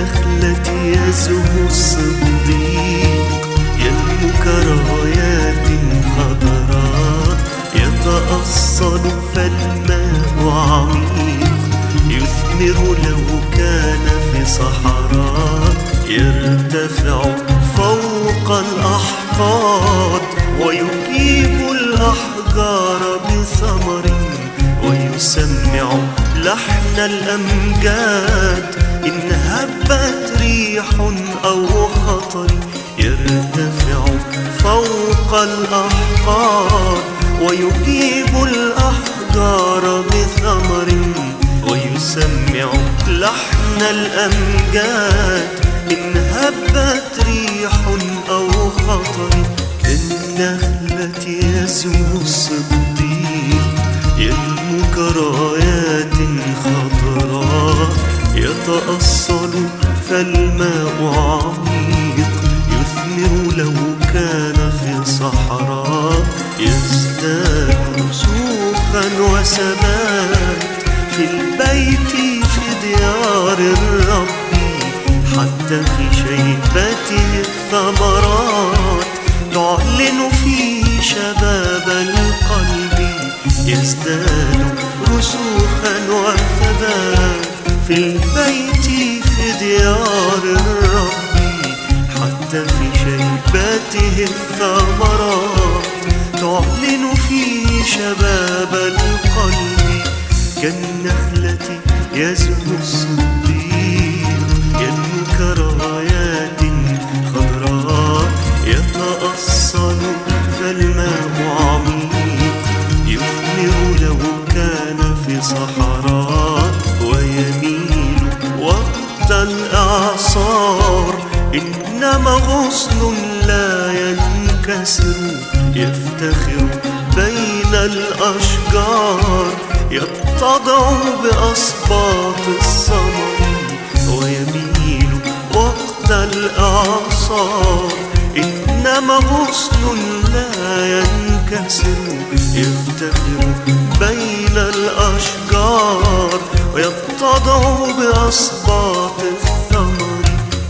كالنخلة يزهو الصديق، ينمو كرايات خضراء، يتأصل فالماء عميق، يثمر لو كان في صحراء، يرتفع فوق الأحقاد، ويجيب الأحجار بثمر، ويسمع لحن الأمجاد إن هبت ريح أو خطر. يرتفع فوق الأحقاد، ويجيب الأحجار بثمر، ويسمع لحن الأمجاد إن هبت ريح أو خطر. كالنخلة يزهو الصديق، ينمو كرايات خضراء، يتأصل فالماء عميق، يثمر لو كان في صحراء، يزداد رسوخا وثبات في البيت في ديار الرب، حتى في شيبته الثمرات تعلن فيه شباب القلب. يزداد رسوخا وثبات في البيت في ديار الرب، حتى في شيبته الثمرات تعلن فيه شباب القلب. كالنخلة يزهو الصديق، ينمو كرايات خضراء، يتأصل فالماء عميق، يثمر لو كان في صحراء، ويميل وقت الإعصار. إنما غصن لا ينكسر، يفتخر بين الأشجار، يتضع بأصباط الثمر، ويميل وقت الإعصار. إنما غصن لا ينكسر، يفتخر بين الأشجار، ويتضع بأصباط الثمر.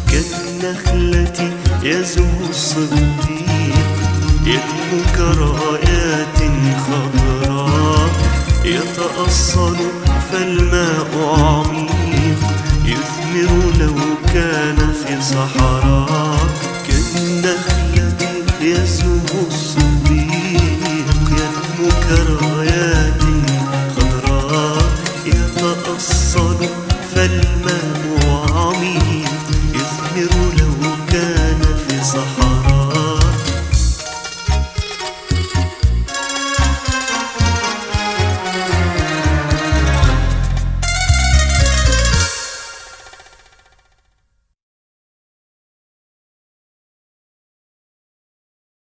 كالنخلة يزهو الصديق، ينمو كرايات خضراء، يتأصل فالماء عميق، يثمر لو كان في صحراء. كالنخلة يزهو الصديق، ينمو كرايات